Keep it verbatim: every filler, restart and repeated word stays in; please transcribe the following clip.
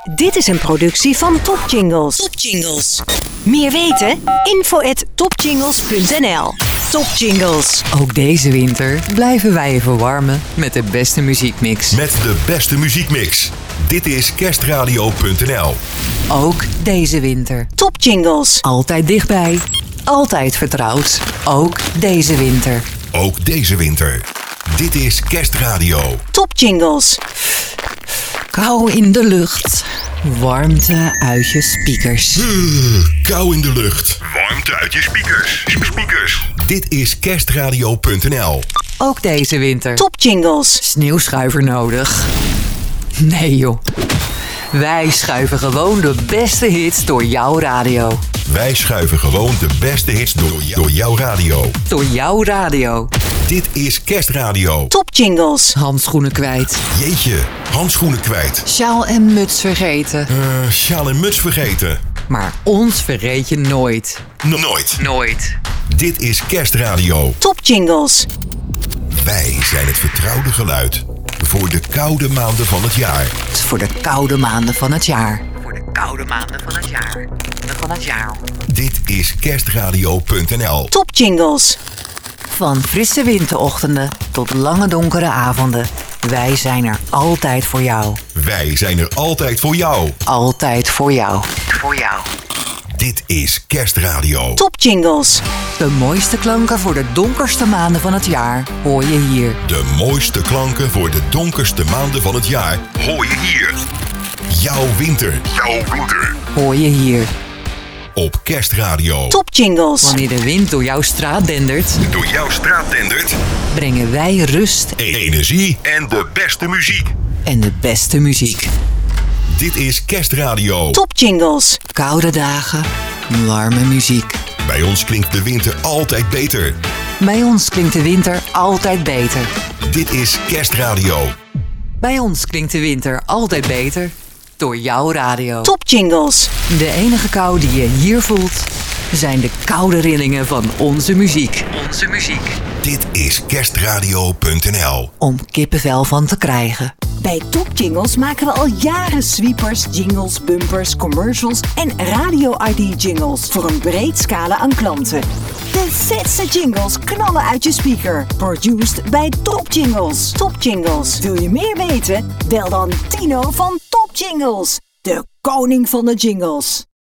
Dit is een productie van Top Jingles. Top Jingles. Meer weten? info at topjingles punt n l. Top Jingles. Ook deze winter blijven wij je verwarmen met de beste muziekmix. Met de beste muziekmix. Dit is kerstradio punt n l. Ook deze winter. Top Jingles. Altijd dichtbij. Altijd vertrouwd. Ook deze winter. Ook deze winter. Dit is Kerstradio. Top Jingles. Kou in de lucht. Warmte uit je speakers. Uh, kou in de lucht. Warmte uit je speakers. Speakers. Dit is kerstradio punt n l. Ook deze winter. Top Jingles. Sneeuwschuiver nodig? Nee joh. Wij schuiven gewoon de beste hits door jouw radio. Wij schuiven gewoon de beste hits door, door jouw radio. Door jouw radio. Dit is Kerstradio. Top Jingles. Handschoenen kwijt. Jeetje, handschoenen kwijt. Sjaal en muts vergeten. Uh, sjaal en muts vergeten. Maar ons vergeet je nooit. No- nooit. Nooit. Dit is Kerstradio. Top Jingles. Wij zijn het vertrouwde geluid voor de koude maanden van het jaar. Voor de koude maanden van het jaar. Voor de koude maanden van het jaar. Van het jaar. Dit is kerstradio punt n l. Top Jingles. Van frisse winterochtenden tot lange donkere avonden. Wij zijn er altijd voor jou. Wij zijn er altijd voor jou. Altijd voor jou. Voor jou. Dit is Kerstradio. Top Jingles. De mooiste klanken voor de donkerste maanden van het jaar hoor je hier. De mooiste klanken voor de donkerste maanden van het jaar hoor je hier. Jouw winter. Jouw winter. Hoor je hier. Op Kerstradio. Top Jingles. Wanneer de wind door jouw straat dendert, Door jouw straat dendert. brengen wij rust Energie en de beste muziek. en de beste muziek. Dit is Kerstradio. Top Jingles. Koude dagen, warme muziek. Bij ons klinkt de winter altijd beter. Bij ons klinkt de winter altijd beter. Dit is Kerstradio. Bij ons klinkt de winter altijd beter. Door jouw radio. Top Jingles. De enige kou die je hier voelt, zijn de koude rillingen van onze muziek. Onze muziek. Dit is kerstradio punt n l. Om kippenvel van te krijgen. Bij Top Jingles maken we al jaren sweepers, jingles, bumpers, commercials en radio-I D-jingles voor een breed scala aan klanten. De vetste jingles knallen uit je speaker. Produced bij Top Jingles. Top Jingles. Wil je meer weten? Bel dan Tino van Top Jingles. De koning van de jingles.